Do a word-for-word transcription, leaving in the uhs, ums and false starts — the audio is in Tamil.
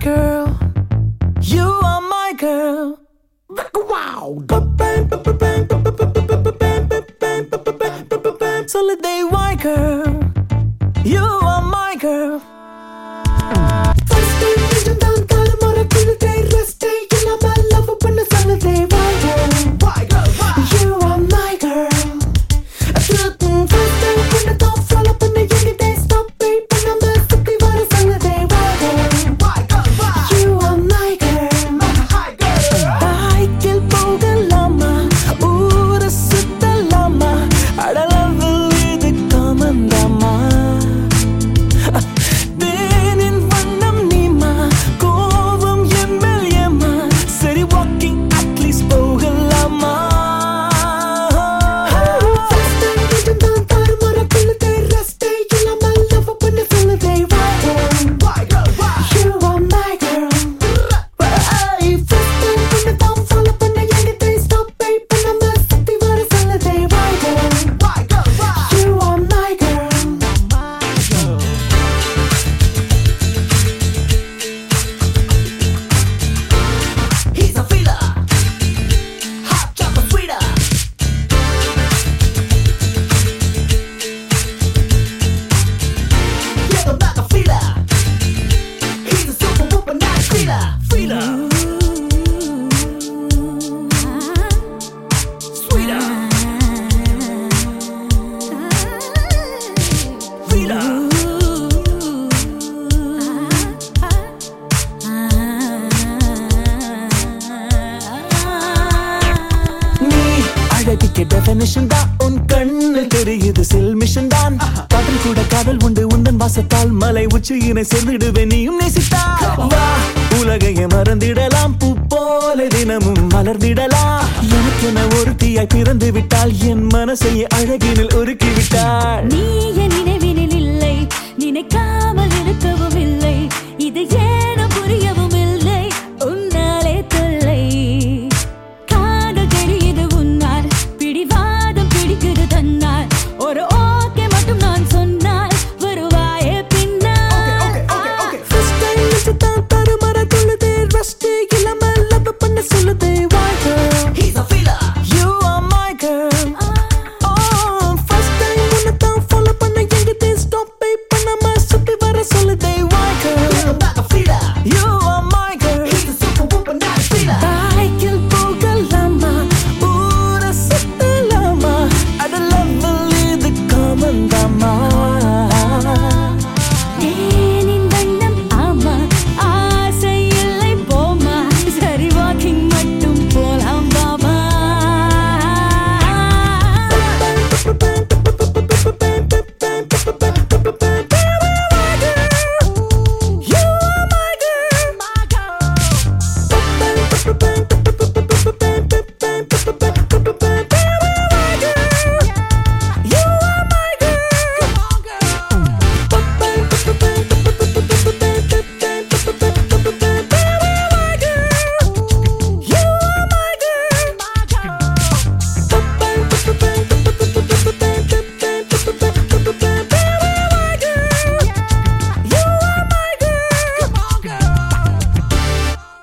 girl. You are my girl. Wow. Solidly white girl. You are my girl. First day, vision down, kaala mara kulde, rest day, illa my love panna solidly white girl. White girl, you are my girl. First day, panna top follow panna any day stop pay panna ma sutti vara solidly white girl. White girl, you are my girl. My girl. Bike il pogalama, oora suttalama, adalavu idu kamandama. Definition தான் உன் கண்ணில் தெரியுது செல் மிஷன் தான் காதல் கூட காதல் உண்டு உந்தன் வாசத்தால் மலை உச்சியினை சேர்ந்திடுவே நீயும் நேசித்தால் வா உலகையே மறந்திடலாம் பூ போல தினமும் மலர்ந்திடலாம் எனக்கென ஒருத்தியாய் பிறந்து விட்டால் என் மனசையே அழகினில் உருக்கி விட்டாள் நீ என் நினைவினில் இல்லை நினைக்கா